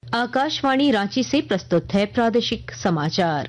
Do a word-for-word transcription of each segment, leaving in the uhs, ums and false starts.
आकाशवाणी रांची से प्रस्तुत है प्रादेशिक समाचार।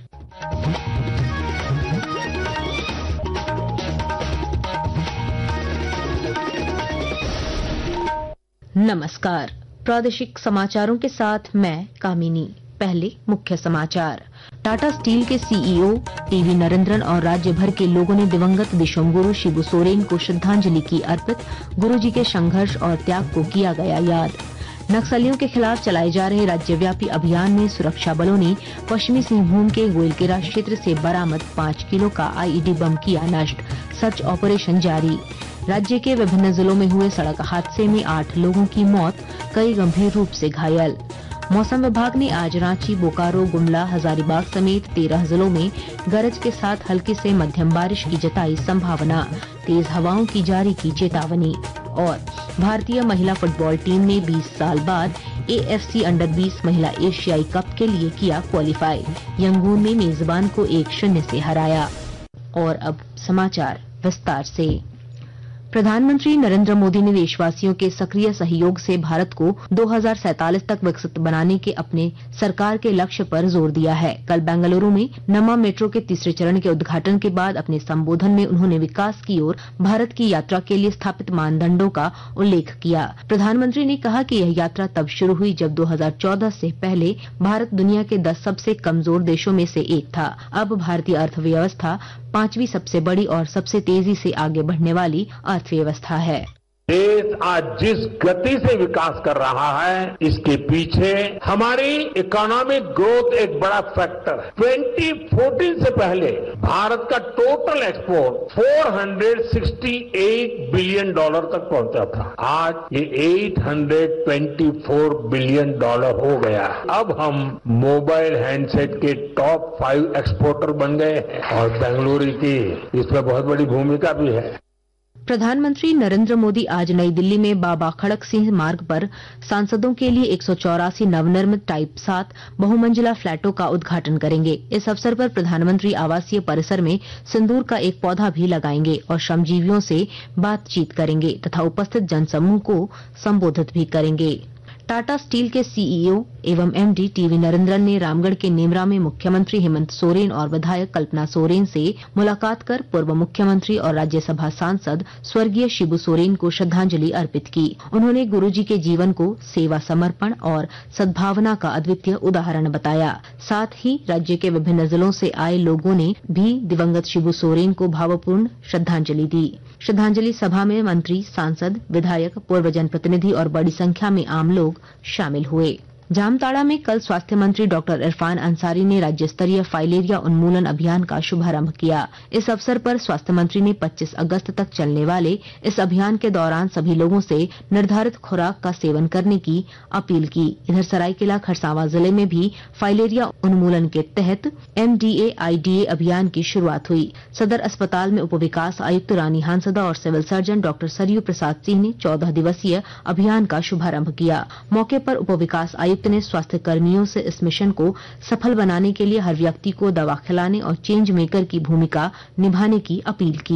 नमस्कार, प्रादेशिक समाचारों के साथ मैं कामिनी। पहले मुख्य समाचार। टाटा स्टील के सीईओ टीवी नरेंद्रन और राज्य भर के लोगों ने दिवंगत विश्वगुरु शिबू सोरेन को श्रद्धांजलि की अर्पित। गुरुजी के संघर्ष और त्याग को किया गया याद। नक्सलियों के खिलाफ चलाए जा रहे राज्यव्यापी अभियान में सुरक्षा बलों ने पश्चिमी सिंहभूम के गोइलकेरा क्षेत्र से बरामद पाँच किलो का आईईडी बम किया नष्ट। सर्च ऑपरेशन जारी। राज्य के विभिन्न जिलों में हुए सड़क हादसे में आठ लोगों की मौत, कई गंभीर रूप से घायल। मौसम विभाग ने आज रांची, बोकारो, गुमला, हजारीबाग समेत तेरह जिलों में गरज के साथ हल्की से मध्यम बारिश की जताई संभावना। तेज हवाओं की जारी की चेतावनी। और भारतीय महिला फुटबॉल टीम ने बीस साल बाद एएफसी अंडर बीस महिला एशियाई कप के लिए किया क्वालिफाई। यंगून ने मेजबान को एक शून्य से हराया। और अब समाचार विस्तार से। प्रधानमंत्री नरेंद्र मोदी ने देशवासियों के सक्रिय सहयोग से भारत को दो हज़ार सैंतालीस तक विकसित बनाने के अपने सरकार के लक्ष्य पर जोर दिया है। कल बेंगलुरु में नमा मेट्रो के तीसरे चरण के उद्घाटन के बाद अपने संबोधन में उन्होंने विकास की ओर भारत की यात्रा के लिए स्थापित मानदंडों का उल्लेख किया। प्रधानमंत्री ने कहा कि यह यात्रा तब शुरू हुई जब दो हज़ार चौदह से पहले भारत दुनिया के दस सबसे कमजोर देशों में से एक था। अब भारतीय अर्थव्यवस्था पांचवी सबसे बड़ी और सबसे तेजी से आगे बढ़ने वाली अर्थव्यवस्था है। देश आज जिस गति से विकास कर रहा है, इसके पीछे हमारी इकोनॉमिक ग्रोथ एक बड़ा फैक्टर है। दो हज़ार चौदह से पहले भारत का टोटल एक्सपोर्ट चार सौ अड़सठ बिलियन डॉलर तक पहुंचा था। आज ये आठ सौ चौबीस बिलियन डॉलर हो गया है। अब हम मोबाइल हैंडसेट के टॉप फाइव एक्सपोर्टर बन गए हैं और बेंगलुरु की इसमें बहुत बड़ी भूमिका भी है। प्रधानमंत्री नरेंद्र मोदी आज नई दिल्ली में बाबा खड़क सिंह मार्ग पर सांसदों के लिए एक सौ चौरासी नवनिर्मित टाइप सात बहुमंजिला फ्लैटों का उद्घाटन करेंगे। इस अवसर पर प्रधानमंत्री आवासीय परिसर में सिंदूर का एक पौधा भी लगाएंगे और श्रमजीवियों से बातचीत करेंगे तथा उपस्थित जनसमूह को संबोधित भी करेंगे। टाटा स्टील के सीईओ एवं एमडी टीवी नरेंद्रन ने रामगढ़ के नेमरा में मुख्यमंत्री हेमंत सोरेन और विधायक कल्पना सोरेन से मुलाकात कर पूर्व मुख्यमंत्री और राज्यसभा सांसद स्वर्गीय शिबू सोरेन को श्रद्धांजलि अर्पित की। उन्होंने गुरुजी के जीवन को सेवा, समर्पण और सद्भावना का अद्वितीय उदाहरण बताया। साथ ही राज्य के विभिन्न जिलों से आए लोगों ने भी दिवंगत शिबू सोरेन को भावपूर्ण श्रद्धांजलि दी। श्रद्धांजलि सभा में मंत्री, सांसद, विधायक, पूर्व जनप्रतिनिधि और बड़ी संख्या में आम लोग शामिल हुए। जामताड़ा में कल स्वास्थ्य मंत्री डॉक्टर इरफान अंसारी ने राज्य स्तरीय फाइलेरिया उन्मूलन अभियान का शुभारंभ किया। इस अवसर पर स्वास्थ्य मंत्री ने पच्चीस अगस्त तक चलने वाले इस अभियान के दौरान सभी लोगों से निर्धारित खुराक का सेवन करने की अपील की। इधर सरायकेला खरसावां जिले में भी फाइलेरिया उन्मूलन के तहत एमडीए आईडीए अभियान की शुरुआत हुई। सदर अस्पताल में उप विकास आयुक्त रानी हांसदा और civil surgeon doctor Sarayu Prasad Singh ने चौदह दिवसीय अभियान का शुभारंभ किया। मौके पर उप विकास आयुक्त ने स्वास्थ्य कर्मियों से इस मिशन को सफल बनाने के लिए हर व्यक्ति को दवा खिलाने और चेंज मेकर की भूमिका निभाने की अपील की।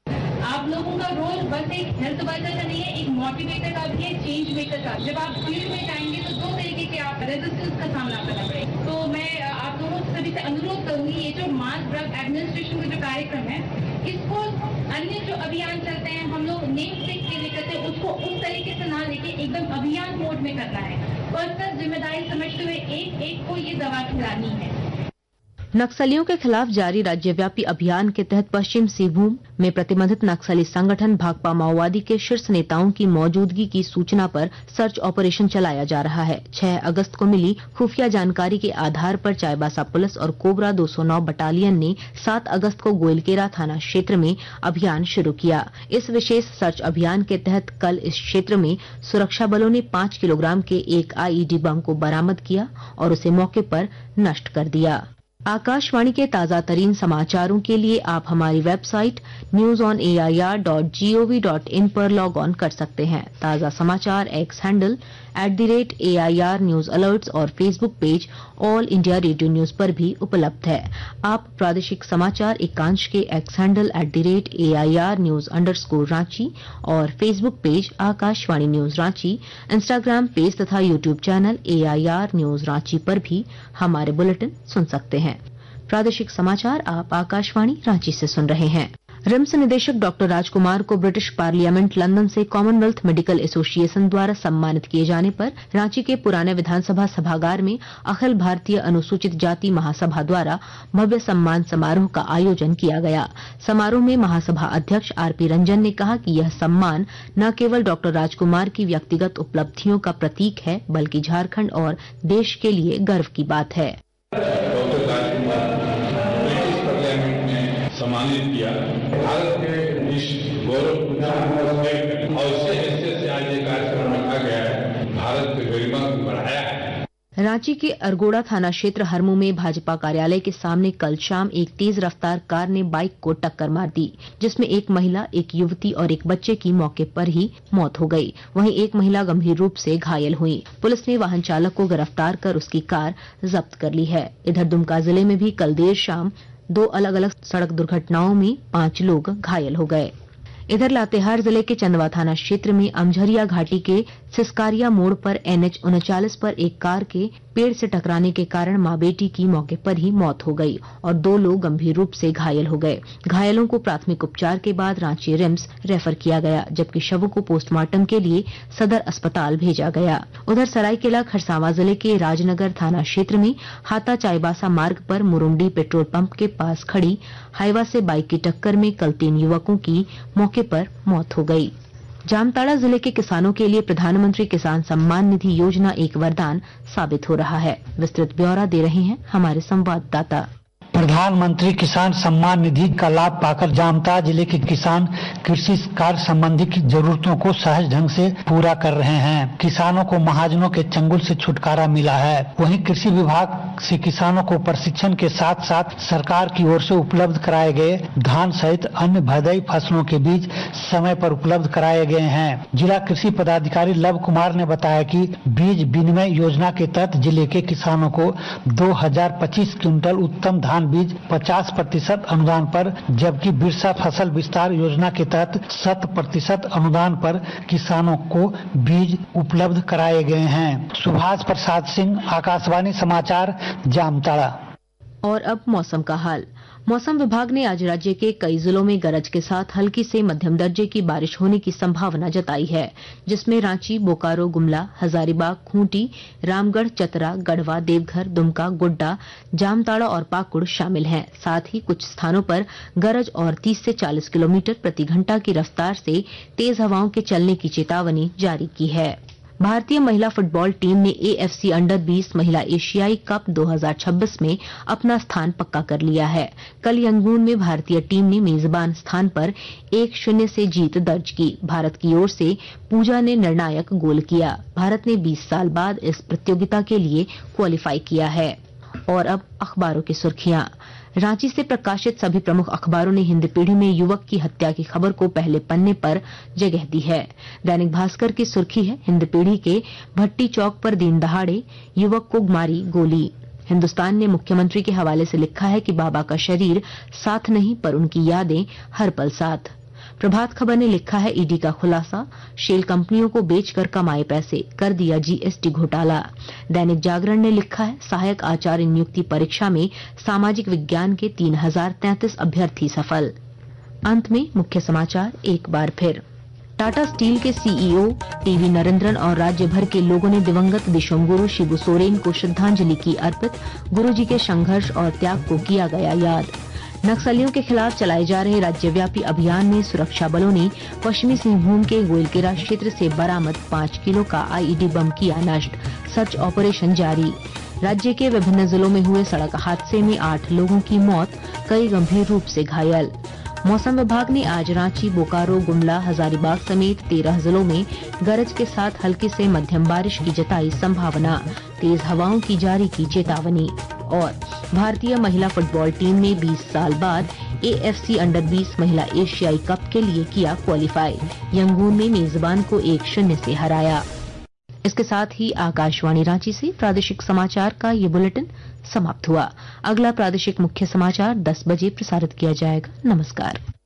आप लोगों का रोल बस एक हेल्थ वर्कर का नहीं है, एक मोटिवेटर का भी है, चेंज मेकर का। जब आप फील्ड में जाएंगे तो दो तरीके के आप रेजिस्टेंस का सामना करना पड़ेगा। तो मैं आप दोनों सभी से अनुरोध करूंगी, ये जो मास ड्रग एडमिनिस्ट्रेशन का जो कार्यक्रम है, इसको अन्य जो अभियान चलते हैं हम लोग नेम प्लेट के लिए करते हैं, उसको उस तरीके से ना लेके एकदम अभियान मोड में करना है। पर्सनल जिम्मेदारी समझते हुए एक एक को ये दवा खिलानी है। नक्सलियों के खिलाफ जारी राज्यव्यापी अभियान के तहत पश्चिम सिंहभूम में प्रतिबंधित नक्सली संगठन भाकपा माओवादी के शीर्ष नेताओं की मौजूदगी की सूचना पर सर्च ऑपरेशन चलाया जा रहा है। छह अगस्त को मिली खुफिया जानकारी के आधार पर चाईबासा पुलिस और कोबरा दो सौ नौ बटालियन ने सात अगस्त को गोइलकेरा थाना क्षेत्र में अभियान शुरू किया। इस विशेष सर्च अभियान के तहत कल इस क्षेत्र में सुरक्षा बलों ने पांच किलोग्राम के एक आईईडी बम को बरामद किया और उसे मौके पर नष्ट कर दिया। आकाशवाणी के ताजा तरीन समाचारों के लिए आप हमारी website news on AIR dot GOV dot in पर लॉग ऑन कर सकते हैं। ताजा समाचार X handle at the rate A I R news alerts और Facebook page All India Radio news पर भी उपलब्ध है। आप प्रादेशिक समाचार एकांश के X handle at the rate A I R news underscore Ranchi और Facebook page Akashvani news Ranchi, Instagram page तथा YouTube channel A I R news Ranchi पर भी हमारे बुलेटिन सुन सकते हैं। प्रादेशिक समाचार आप आकाशवाणी रांची से सुन रहे हैं। रिम्स निदेशक डॉक्टर राजकुमार को ब्रिटिश पार्लियामेंट लंदन से कॉमनवेल्थ मेडिकल एसोसिएशन द्वारा सम्मानित किए जाने पर रांची के पुराने विधानसभा सभागार में अखिल भारतीय अनुसूचित जाति महासभा द्वारा भव्य सम्मान समारोह का आयोजन किया गया। समारोह में महासभा अध्यक्ष आर पी रंजन ने कहा कि यह सम्मान न केवल डॉक्टर राजकुमार की व्यक्तिगत उपलब्धियों का प्रतीक है, बल्कि झारखंड और देश के लिए गर्व की बात है। सम्मानित किया भारत के इस गौरव और इसे हिस्से से आज ये कार्यक्रम रखा गया है, भारत की गरिमा को बढ़ाया है। रांची के अरगोड़ा थाना क्षेत्र हरमू में भाजपा कार्यालय के सामने कल शाम एक तेज रफ्तार कार ने बाइक को टक्कर मार दी, जिसमें एक महिला, एक युवती और एक बच्चे की मौके पर ही मौत हो गई। वहीं एक महिला गंभीर रूप से घायल हुई। पुलिस ने वाहन चालक को गिरफ्तार कर उसकी कार जब्त कर ली है। इधर दुमका जिले में भी कल देर शाम दो अलग अलग सड़क दुर्घटनाओं में पांच लोग घायल हो गए। इधर लातेहार जिले के चंदवा थाना क्षेत्र में अमझरिया घाटी के सिसकारिया मोड़ पर एन एच उनचालीस पर एक कार के पेड़ से टकराने के कारण मां बेटी की मौके पर ही मौत हो गई और दो लोग गंभीर रूप से घायल हो गए। घायलों को प्राथमिक उपचार के बाद रांची रिम्स रेफर किया गया, जबकि शवों को पोस्टमार्टम के लिए सदर अस्पताल भेजा गया। उधर सरायकेला खरसावां जिले के राजनगर थाना क्षेत्र में हाता चाईबासा मार्ग पर मुरुंडी पेट्रोल पंप के पास खड़ी हाईवा से बाइक की टक्कर में कल तीन युवकों की मौके पर मौत हो गई। जामताड़ा जिले के किसानों के लिए प्रधानमंत्री किसान सम्मान निधि योजना एक वरदान साबित हो रहा है। विस्तृत ब्यौरा दे रहे हैं हमारे संवाददाता। प्रधानमंत्री किसान सम्मान निधि का लाभ पाकर जामताड़ा जिले के किसान कृषि कार्य संबंधी की जरूरतों को सहज ढंग से पूरा कर रहे हैं। किसानों को महाजनों के चंगुल से छुटकारा मिला है। वहीं कृषि विभाग से किसानों को प्रशिक्षण के साथ साथ सरकार की ओर से उपलब्ध कराए गए धान सहित अन्य भदई फसलों के बीज समय पर उपलब्ध कराए गए हैं। जिला कृषि पदाधिकारी लव कुमार ने बताया कि बीज विनिमय योजना के तहत जिले के किसानों को दो हजार पच्चीस क्विंटल उत्तम धान बीज पचास प्रतिशत अनुदान पर, जबकि बिरसा फसल विस्तार योजना के तहत शत प्रतिशत अनुदान पर किसानों को बीज उपलब्ध कराए गए हैं। सुभाष प्रसाद सिंह, आकाशवाणी समाचार, जामताड़ा। और अब मौसम का हाल। मौसम विभाग ने आज राज्य के कई जिलों में गरज के साथ हल्की से मध्यम दर्जे की बारिश होने की संभावना जताई है, जिसमें रांची, बोकारो, गुमला, हजारीबाग, खूंटी, रामगढ़, चतरा, गढ़वा, देवघर, दुमका, गोड्डा, जामताड़ा और पाकुड़ शामिल हैं। साथ ही कुछ स्थानों पर गरज और तीस से चालीस किलोमीटर प्रति घंटा की रफ्तार से तेज हवाओं के चलने की चेतावनी जारी की है। भारतीय महिला फुटबॉल टीम ने ए एफ सी अंडर बीस महिला एशियाई कप दो हजार छब्बीस में अपना स्थान पक्का कर लिया है। कल यंगून में भारतीय टीम ने मेजबान स्थान पर एक शून्य से जीत दर्ज की। भारत की ओर से पूजा ने निर्णायक गोल किया। भारत ने बीस साल बाद इस प्रतियोगिता के लिए क्वालिफाई किया है। और अब अखबारों की सुर्खियां। रांची से प्रकाशित सभी प्रमुख अखबारों ने हिंद पीढ़ी में युवक की हत्या की खबर को पहले पन्ने पर जगह दी है। दैनिक भास्कर की सुर्खी है, हिंद पीढ़ी के भट्टी चौक पर दिन दहाड़े युवक को मारी गोली। हिंदुस्तान ने मुख्यमंत्री के हवाले से लिखा है कि बाबा का शरीर साथ नहीं पर उनकी यादें हर पल साथ। प्रभात खबर ने लिखा है, ईडी का खुलासा, शेल कंपनियों को बेचकर कमाए पैसे, कर दिया जी एस टी घोटाला। दैनिक जागरण ने लिखा है, सहायक आचार्य नियुक्ति परीक्षा में सामाजिक विज्ञान के तीन हजार तैंतीस अभ्यर्थी सफल। अंत में मुख्य समाचार एक बार फिर। टाटा स्टील के सी ई ओ टीवी नरेंद्रन और राज्य भर के लोगों ने दिवंगत दिशोम गुरु शिबू सोरेन को श्रद्धांजलि की अर्पित। गुरुजी के संघर्ष और त्याग को किया गया याद। नक्सलियों के खिलाफ चलाए जा रहे राज्यव्यापी अभियान में सुरक्षा बलों ने पश्चिमी सिंहभूम के गोइलकेरा क्षेत्र से बरामद पाँच किलो का आई ई डी बम किया नष्ट। सर्च ऑपरेशन जारी। राज्य के विभिन्न जिलों में हुए सड़क हादसे में आठ लोगों की मौत, कई गंभीर रूप से घायल। मौसम विभाग ने आज रांची, बोकारो, गुमला, हजारीबाग समेत तेरह जिलों में गरज के साथ हल्की से मध्यम बारिश की जताई संभावना। तेज हवाओं की जारी की चेतावनी। और भारतीय महिला फुटबॉल टीम ने बीस साल बाद ए एफ सी अंडर बीस महिला एशियाई कप के लिए किया क्वालिफाई। यंगून में मेजबान को एक शून्य से हराया। इसके साथ ही आकाशवाणी रांची से प्रादेशिक समाचार का ये बुलेटिन समाप्त हुआ। अगला प्रादेशिक मुख्य समाचार दस बजे प्रसारित किया जाएगा। नमस्कार।